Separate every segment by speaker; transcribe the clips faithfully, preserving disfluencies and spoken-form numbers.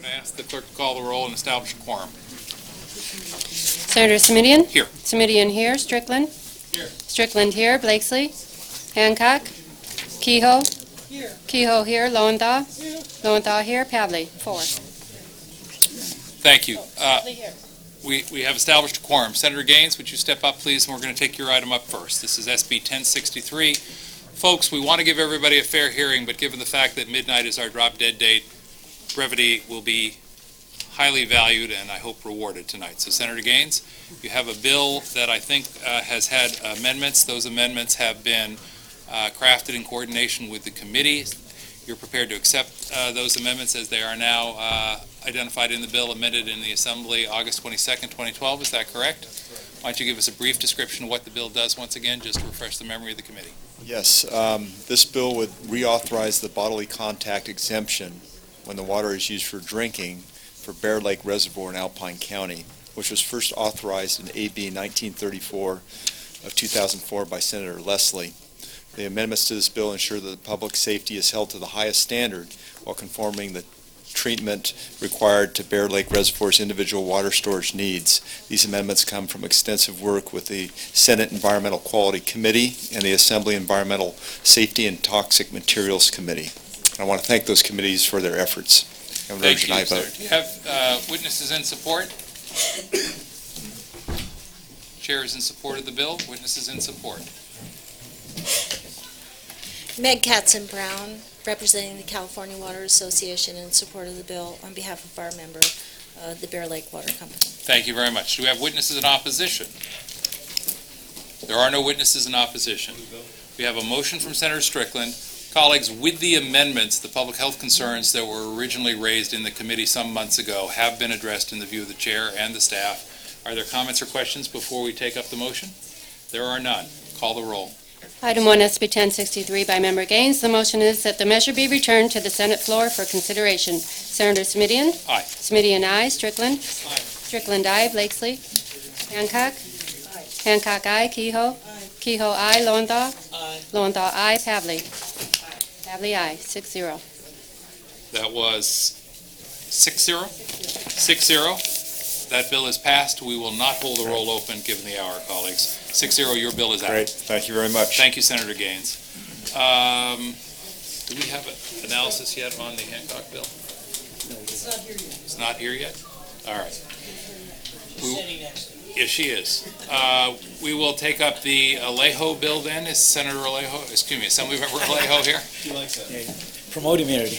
Speaker 1: going to ask the clerk to call the roll and establish a quorum.
Speaker 2: Senator Simitian?
Speaker 1: Here.
Speaker 2: Simitian here. Strickland?
Speaker 1: Here.
Speaker 2: Strickland here. Blakesley? Hancock? Kehoe?
Speaker 3: Here.
Speaker 2: Kehoe here. Lowenthal?
Speaker 3: Here.
Speaker 2: Lowenthal here. Pavley? Four.
Speaker 1: Thank you. Uh,
Speaker 3: Here.
Speaker 1: we, we have established a quorum. Senator Gaines, would you step up, please? And we're going to take your item up first. This is S B ten sixty-three. Folks, we want to give everybody a fair hearing, but given the fact that midnight is our drop dead date, brevity will be highly valued and I hope rewarded tonight. So Senator Gaines, you have a bill that I think uh, has had amendments. Those amendments have been uh, crafted in coordination with the committee. You're prepared to accept uh, those amendments as they are now uh, identified in the bill, amended in the Assembly August twenty-second, twenty twelve. Is that correct? Why don't you give us a brief description of what the bill does once again, just to refresh the memory of the committee?
Speaker 4: Yes, um, this bill would reauthorize the bodily contact exemption when the water is used for drinking for Bear Lake Reservoir in Alpine County, which was first authorized in A B nineteen thirty-four of two thousand four by Senator Leslie. The amendments to this bill ensure that public safety is held to the highest standard while conforming the treatment required to Bear Lake Reservoir's individual water storage needs. These amendments come from extensive work with the Senate Environmental Quality Committee and the Assembly Environmental Safety and Toxic Materials Committee. I want to thank those committees for their efforts. I would
Speaker 1: Thank
Speaker 4: urge
Speaker 1: you,
Speaker 4: an aye
Speaker 1: sir.
Speaker 4: vote.
Speaker 1: Do you have uh, witnesses in support? Chair is in support of the bill. Witnesses in support.
Speaker 5: Meg Katzen-Brown, representing the California Water Association in support of the bill on behalf of our member, uh, the Bear Lake Water Company.
Speaker 1: Thank you very much. Do we have witnesses in opposition? There are no witnesses in opposition. We have a motion from Senator Strickland. Colleagues, with the amendments, the public health concerns that were originally raised in the committee some months ago have been addressed in the view of the chair and the staff. Are there comments or questions before we take up the motion? There are none. Call the roll.
Speaker 2: Item one, S B ten sixty-three by Member Gaines. The motion is that the measure be returned to the Senate floor for consideration. Senator Simitian?
Speaker 1: Aye.
Speaker 2: Simitian, aye. Strickland? Strickland, aye. Blakesley? Hancock? Hancock, aye. Kehoe? Kehoe, aye. Lowenthal?
Speaker 3: Aye.
Speaker 2: Lowenthal, aye. Pavley? Pavley, aye. Six zero.
Speaker 1: That was six zero? Six zero. That bill is passed. We will not hold the roll open given the hour, colleagues. Six zero, your bill is out.
Speaker 4: Great, thank you very much.
Speaker 1: Thank you, Senator Gaines. Um, do we have an analysis yet on the Hancock bill?
Speaker 3: It's not here yet.
Speaker 1: It's not here yet? All right.
Speaker 3: She's
Speaker 1: We-
Speaker 3: sitting next to me.
Speaker 1: Yes, she is. Uh, we will take up the Alejo bill then. Is Senator Alejo, excuse me, Assemblymember Alejo here?
Speaker 3: She likes that.
Speaker 6: Promote immunity.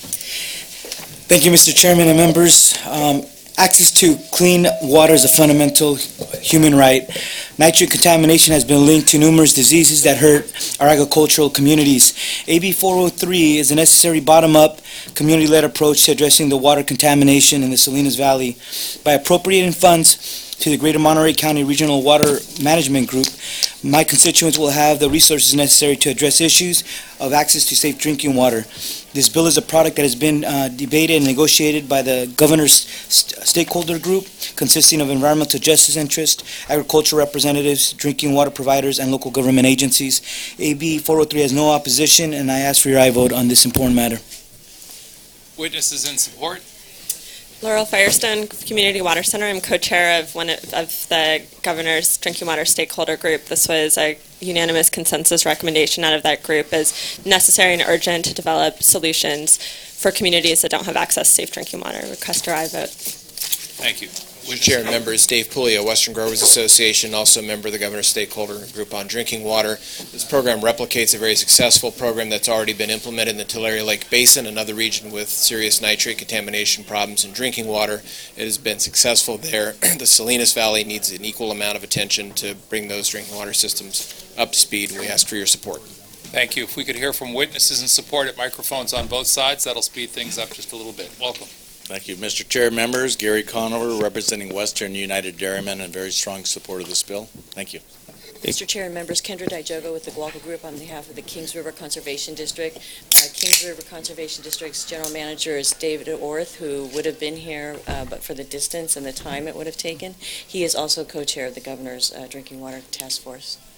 Speaker 6: Thank you, Mister Chairman and members. Um, access to clean water is a fundamental human right. Nitrate contamination has been linked to numerous diseases that hurt our agricultural communities. A B four oh three is a necessary bottom-up, community-led approach to addressing the water contamination in the Salinas Valley. By appropriating funds to the Greater Monterey County Regional Water Management Group, my constituents will have the resources necessary to address issues of access to safe drinking water. This bill is a product that has been uh, debated and negotiated by the governor's st- stakeholder group, consisting of environmental justice interests, agricultural representatives, drinking water providers, and local government agencies. A B four oh three has no opposition, and I ask for your aye vote on this important matter.
Speaker 1: Witnesses in support?
Speaker 7: Laurel Firestone, Community Water Center. I'm co-chair of one of, of the governor's drinking water stakeholder group. This was a unanimous consensus recommendation out of that group as necessary and urgent to develop solutions for communities that don't have access to safe drinking water. Request your aye vote.
Speaker 1: Thank you.
Speaker 8: Mister Chair and members, Dave Puglia, Western Growers Association, also a member of the Governor's Stakeholder Group on Drinking Water. This program replicates a very successful program that's already been implemented in the Tulare Lake Basin, another region with serious nitrate contamination problems in drinking water. It has been successful there. The Salinas Valley needs an equal amount of attention to bring those drinking water systems up to speed, and we ask for your support.
Speaker 1: Thank you. If we could hear from witnesses in support at microphones on both sides, that'll speed things up just a little bit. Welcome.
Speaker 9: Thank you, Mister Chair, members. Gary Conover, representing Western United Dairymen, in very strong support of this bill. Thank you.
Speaker 10: Mister Chair and members, Kendra Dijogo with the Gualco Group on behalf of the Kings River Conservation District. Uh, Kings River Conservation District's general manager is David Orth, who would have been here, uh, but for the distance and the time it would have taken. He is also co-chair of the Governor's uh, Drinking Water Task Force.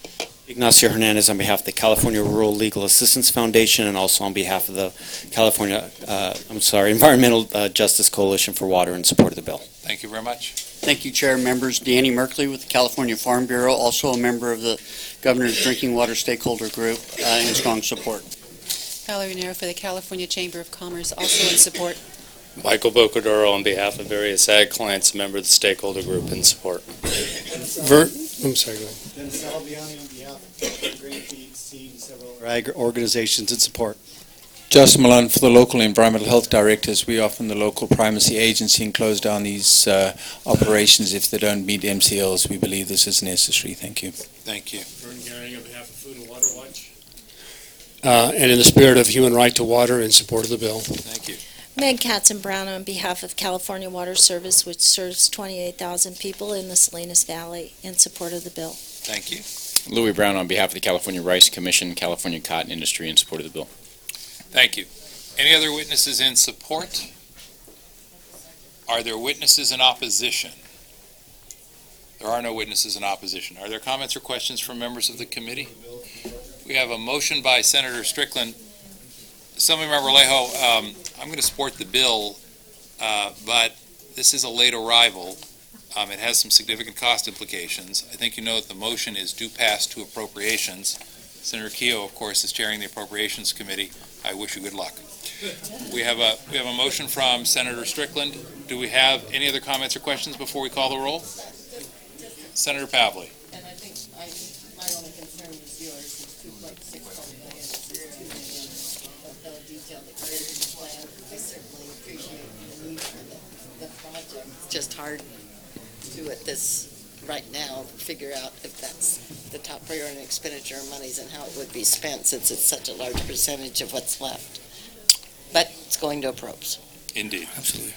Speaker 11: Ignacio Hernandez on behalf of the California Rural Legal Assistance Foundation and also on behalf of the California, uh, I'm sorry, Environmental uh, Justice Coalition for Water in support of the bill.
Speaker 1: Thank you very much.
Speaker 12: Thank you, Chair and members. Danny Merkley with the California Farm Bureau, also a member of the Governor's Drinking Water Stakeholder Group, uh, in strong support.
Speaker 13: Valerie Nero for the California Chamber of Commerce, also in support.
Speaker 14: Michael Bocadoro on behalf of various ag clients, a member of the stakeholder group in support.
Speaker 15: Vert, I'm sorry, go ahead.
Speaker 16: Dennis Albiani on behalf of Greenpeace, Seed, and several ag organizations in support.
Speaker 17: Justin Malone for the local environmental health directors. We often the local primacy agency and close down these uh, operations if they don't meet M C Ls. We believe this is necessary. Thank you.
Speaker 1: Thank you.
Speaker 15: Vern Garing on behalf of Food and Water Watch. Uh, and in the spirit of human right to water, in support of the bill.
Speaker 1: Thank you.
Speaker 5: Meg Katzenbrown on behalf of California Water Service, which serves twenty-eight thousand people in the Salinas Valley, in support of the bill.
Speaker 1: Thank you.
Speaker 18: Louis Brown on behalf of the California Rice Commission, California Cotton Industry in support of the bill.
Speaker 1: Thank you. Any other witnesses in support? Are there witnesses in opposition? There are no witnesses in opposition. Are there comments or questions from members of the committee? We have a motion by Senator Strickland. Assemblymember Alejo, um, I'm going to support the bill, uh, but this is a late arrival. Um, it has some significant cost implications. I think you know that the motion is due pass to appropriations. Senator Keogh, of course, is chairing the Appropriations Committee. I wish you good luck. We have a we have a motion from Senator Strickland. Do we have any other comments or questions before we call the roll? Senator Pavley.
Speaker 3: And I think I, my only concern is yours, is two point six million, is two million of the detailed grading plan. I certainly appreciate the need for the, the project. It's just hard to, at this, right now, figure out if that's the top priority expenditure of monies and how it would be spent, since it's such a large percentage of what's left. But it's going to approach.
Speaker 1: Indeed.
Speaker 6: Absolutely.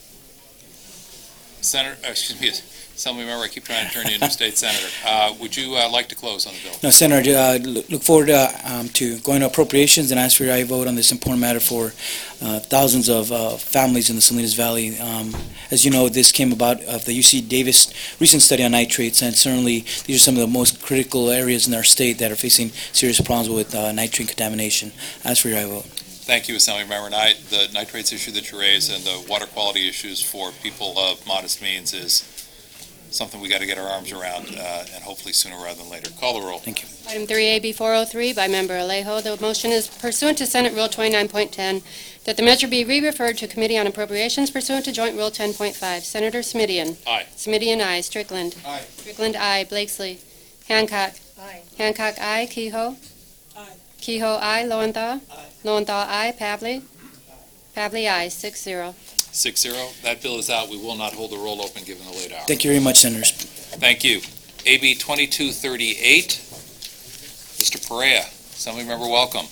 Speaker 1: Senator, uh, excuse me, Assemblymember, I keep trying to turn you into State Senator. Uh, would you uh, like to close on the bill?
Speaker 6: No, Senator, uh, look look forward uh, um, to going to appropriations and ask for your aye vote on this important matter for uh, thousands of uh, families in the Salinas Valley. Um, as you know, this came about of the U C Davis recent study on nitrates, and certainly these are some of the most critical areas in our state that are facing serious problems with uh, nitrate contamination. Ask for your aye vote.
Speaker 1: Thank you, Assemblymember. And I, the nitrates issue that you raised and the water quality issues for people of modest means is something we got to get our arms around, uh, and hopefully sooner rather than later. Call the roll.
Speaker 6: Thank you.
Speaker 2: Item three A B four oh three by Member Alejo. The motion is pursuant to Senate Rule twenty-nine point ten that the measure be re-referred to Committee on Appropriations pursuant to Joint Rule ten point five. Senator Smidian.
Speaker 1: Aye.
Speaker 2: Smidian, aye. Strickland.
Speaker 1: Aye.
Speaker 2: Strickland, aye. Blakesley. Hancock.
Speaker 3: Aye.
Speaker 2: Hancock, aye. Kehoe.
Speaker 3: Aye.
Speaker 2: Kehoe, aye. Lowenthal.
Speaker 3: Aye.
Speaker 2: Lowenthal, aye. Pavley. Pavley, aye. Six zero.
Speaker 1: Six zero. That bill is out. We will not hold the roll open given the late hour.
Speaker 6: Thank you very much, Senators.
Speaker 1: Thank you. A B twenty-two thirty-eight. Mister Perea, Assemblymember, welcome.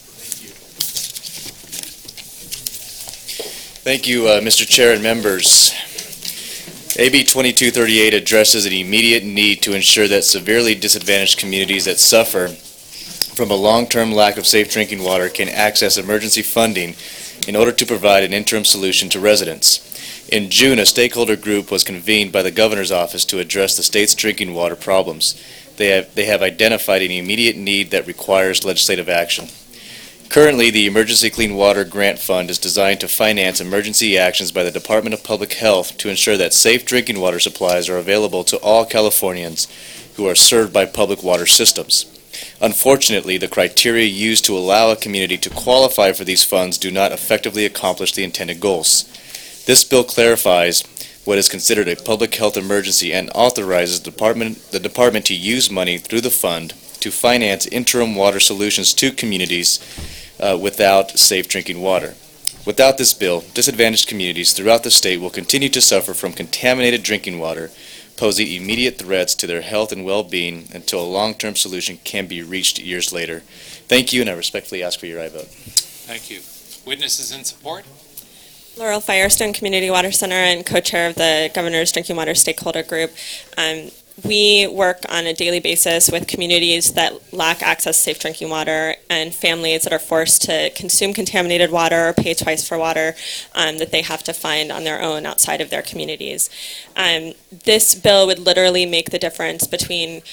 Speaker 19: Thank you, uh, Mister Chair and members. A B twenty-two thirty-eight addresses an immediate need to ensure that severely disadvantaged communities that suffer from a long-term lack of safe drinking water can access emergency funding in order to provide an interim solution to residents. In June, a stakeholder group was convened by the Governor's Office to address the state's drinking water problems. They have, they have identified an immediate need that requires legislative action. Currently, the Emergency Clean Water Grant Fund is designed to finance emergency actions by the Department of Public Health to ensure that safe drinking water supplies are available to all Californians who are served by public water systems. Unfortunately, the criteria used to allow a community to qualify for these funds do not effectively accomplish the intended goals. This bill clarifies what is considered a public health emergency and authorizes the department, the department to use money through the fund to finance interim water solutions to communities uh, without safe drinking water. Without this bill, disadvantaged communities throughout the state will continue to suffer from contaminated drinking water, posing immediate threats to their health and well-being until a long-term solution can be reached years later. Thank you, and I respectfully ask for your aye vote.
Speaker 1: Thank you. Witnesses in support?
Speaker 7: Laurel Firestone Community Water Center and co-chair of the Governor's Drinking Water Stakeholder Group. Um, we work on a daily basis with communities that lack access to safe drinking water and families that are forced to consume contaminated water or pay twice for water um, that they have to find on their own outside of their communities. Um, this bill would literally make the difference between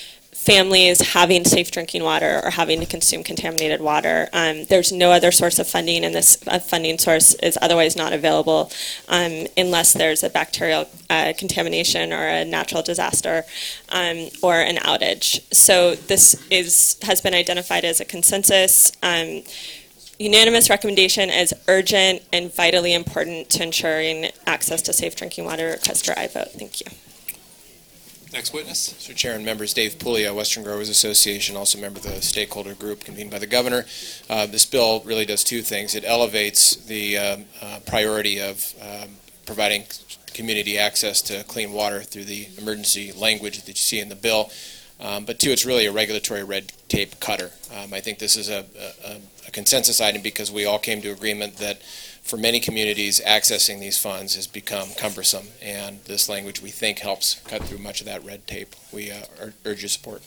Speaker 7: families having safe drinking water or having to consume contaminated water. Um, there's no other source of funding, and this uh, funding source is otherwise not available um, unless there's a bacterial uh, contamination or a natural disaster um, or an outage. So this is has been identified as a consensus. Um, Unanimous recommendation is urgent and vitally important to ensuring access to safe drinking water. Request your aye vote. Thank you.
Speaker 1: Next witness.
Speaker 8: Mister Chair and members, Dave Puglia, Western Growers Association, also a member of the stakeholder group convened by the governor. Uh, this bill really does two things. It elevates the um, uh, priority of um, providing community access to clean water through the emergency language that you see in the bill. Um, but two, it's really a regulatory red tape cutter. Um, I think this is a, a, a consensus item because we all came to agreement that for many communities, accessing these funds has become cumbersome, and this language, we think, helps cut through much of that red tape. We uh, ur- urge your support.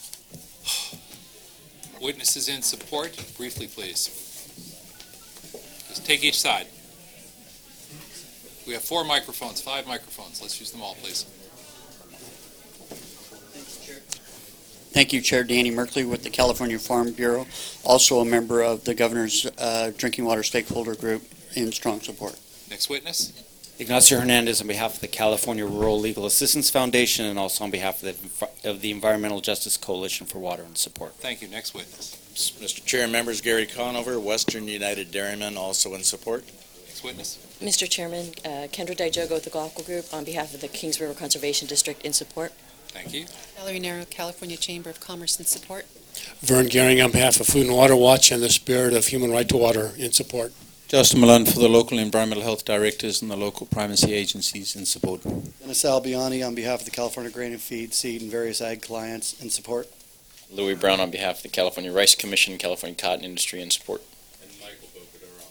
Speaker 1: Witnesses in support, briefly, please. Just take each side. We have four microphones, five microphones. Let's use them all, please.
Speaker 12: Thank you, Chair Danny Merkley with the California Farm Bureau, also a member of the Governor's uh, Drinking Water Stakeholder Group in strong support.
Speaker 1: Next witness.
Speaker 11: Ignacio Hernandez on behalf of the California Rural Legal Assistance Foundation and also on behalf of the, of the Environmental Justice Coalition for Water and Support.
Speaker 1: Thank you. Next witness.
Speaker 9: Mister Chair and members, Gary Conover, Western United Dairymen, also in support.
Speaker 1: Next witness.
Speaker 10: Mister Chairman, uh, Kendra Dijogo with the Guaco Group on behalf of the Kings River Conservation District in support.
Speaker 1: Thank you.
Speaker 13: Valerie Nero, California Chamber of Commerce in support.
Speaker 15: Vern Gehring on behalf of Food and Water Watch and the Spirit of Human Right to Water in support.
Speaker 17: Justin Malone for the local environmental health directors and the local primacy agencies in support.
Speaker 16: Dennis Albiani on behalf of the California Grain and Feed, Seed, and various ag clients in support.
Speaker 18: Louis Brown on behalf of the California Rice Commission, California Cotton Industry in support.
Speaker 14: And Michael Bocador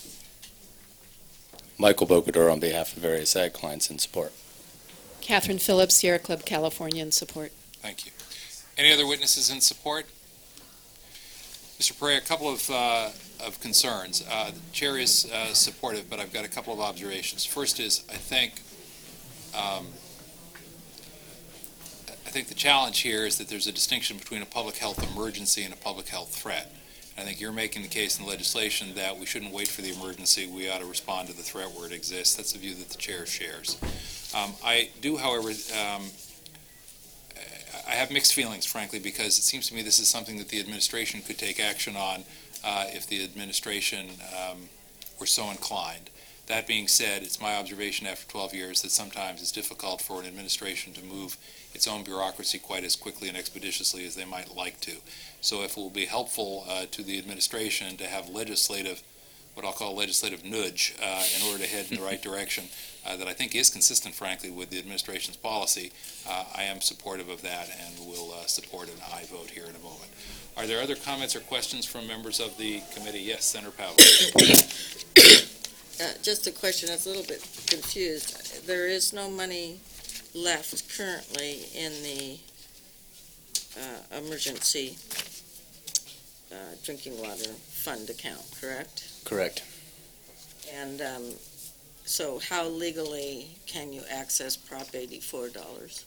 Speaker 14: on. Michael Bocador on behalf of various ag clients in support.
Speaker 13: Catherine Phillips, Sierra Club, California in support.
Speaker 1: Thank you. Any other witnesses in support? Mister Pereira, a couple of, uh, of concerns. Uh, the chair is uh, supportive, but I've got a couple of observations. First is, I think, um, I think the challenge here is that there's a distinction between a public health emergency and a public health threat. I think you're making the case in the legislation that we shouldn't wait for the emergency. We ought to respond to the threat where it exists. That's the view that the chair shares. Um, I do, however, um, I have mixed feelings, frankly, because it seems to me this is something that the administration could take action on uh, if the administration um, were so inclined. That being said, it's my observation after twelve years that sometimes it's difficult for an administration to move its own bureaucracy quite as quickly and expeditiously as they might like to. So if it will be helpful uh, to the administration to have legislative, what I'll call legislative nudge uh, in order to head in the right direction, uh, that I think is consistent, frankly, with the administration's policy, uh, I am supportive of that and will uh, support an aye vote here in a moment. Are there other comments or questions from members of the committee? Yes, Senator Powell.
Speaker 3: Uh, just a question, I was a little bit confused. There is no money left currently in the uh, emergency uh, drinking water fund account, correct?
Speaker 19: Correct.
Speaker 3: And um, so how legally can you access Prop eighty-four dollars?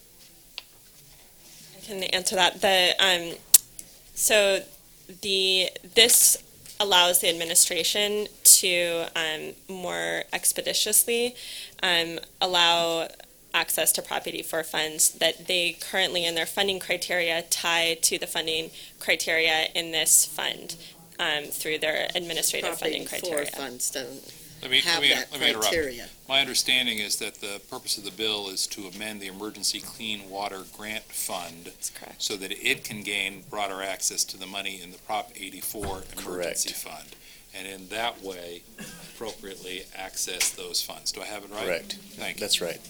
Speaker 7: I can answer that. The um, so the this allows the administration to um, more expeditiously um, allow access to Prop eighty-four funds that they currently in their funding criteria tie to the funding criteria in this fund um, through their administrative
Speaker 3: Prop
Speaker 7: funding
Speaker 3: eighty-four
Speaker 7: criteria.
Speaker 3: funds don't
Speaker 1: Let me, let
Speaker 3: have
Speaker 1: me,
Speaker 3: that
Speaker 1: let me interrupt.
Speaker 3: criteria.
Speaker 1: My understanding is that the purpose of the bill is to amend the Emergency Clean Water Grant Fund
Speaker 7: That's correct.
Speaker 1: so that it can gain broader access to the money in the Prop eighty-four Emergency Fund. And in that way, appropriately access those funds. Do I have it right?
Speaker 19: Correct.
Speaker 1: Thank you.
Speaker 19: That's right.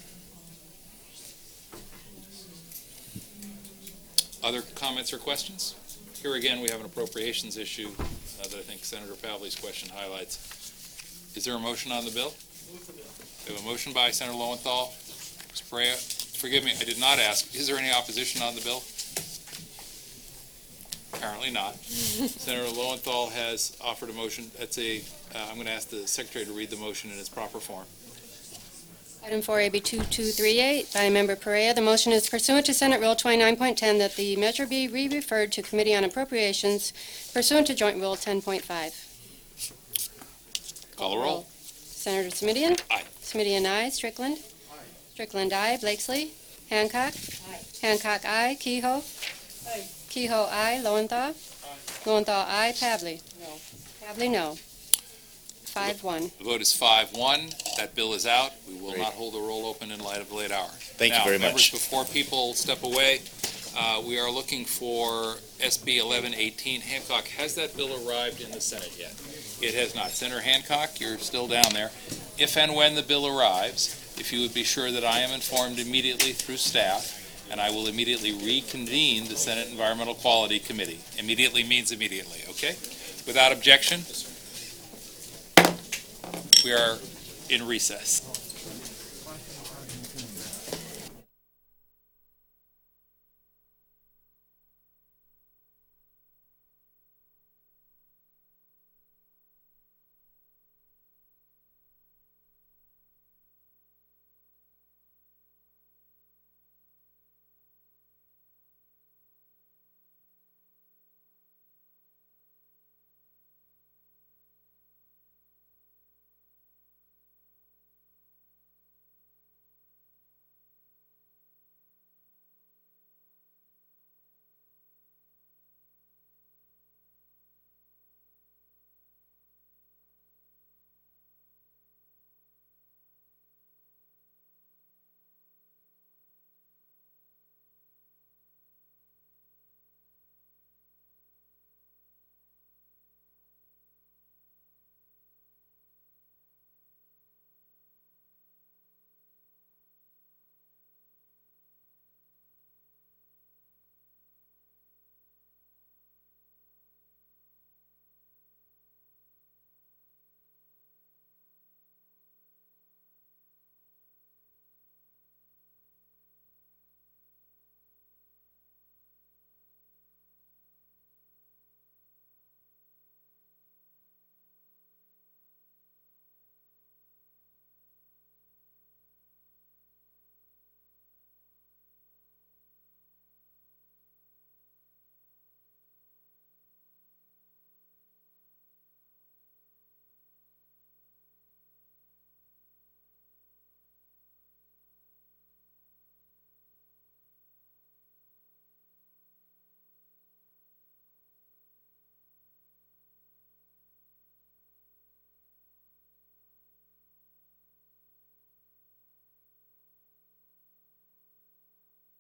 Speaker 1: Other comments or questions? Here again, we have an appropriations issue uh, that I think Senator Pavley's question highlights. Is there a motion on the bill? We have a motion by Senator Lowenthal. Mister Pereira, forgive me, I did not ask. Is there any opposition on the bill? Apparently not. Senator Lowenthal has offered a motion. That's a, uh, I'm going to ask the Secretary to read the motion in its proper form.
Speaker 2: Item four, A B two two three eight by Member Perea. The motion is pursuant to Senate Rule twenty-nine point ten that the measure be re-referred to Committee on Appropriations pursuant to Joint Rule ten point five.
Speaker 1: Call the roll.
Speaker 2: Senator Smigian?
Speaker 1: Aye.
Speaker 2: Smigian, aye. Strickland? Strickland, aye. Blakesley? Hancock? Hancock, aye. Kehoe? Kehoe, aye. Lowenthal? Lowenthal, aye. Pavley?
Speaker 3: No.
Speaker 2: Pavley, no. Five one.
Speaker 1: The vote is five one. That bill is out. We will
Speaker 19: Great.
Speaker 1: not hold the roll open in light of the late hour.
Speaker 19: Thank you very
Speaker 1: Now, members,
Speaker 19: much.
Speaker 1: before people step away, uh, we are looking for S B eleven eighteen. Hancock, has that bill arrived in the Senate yet? It has not. Senator Hancock, you're still down there. If and when the bill arrives, if you would be sure that I am informed immediately through staff, and I will immediately reconvene the Senate Environmental Quality Committee. Immediately means immediately, okay? Without objection, we are in recess.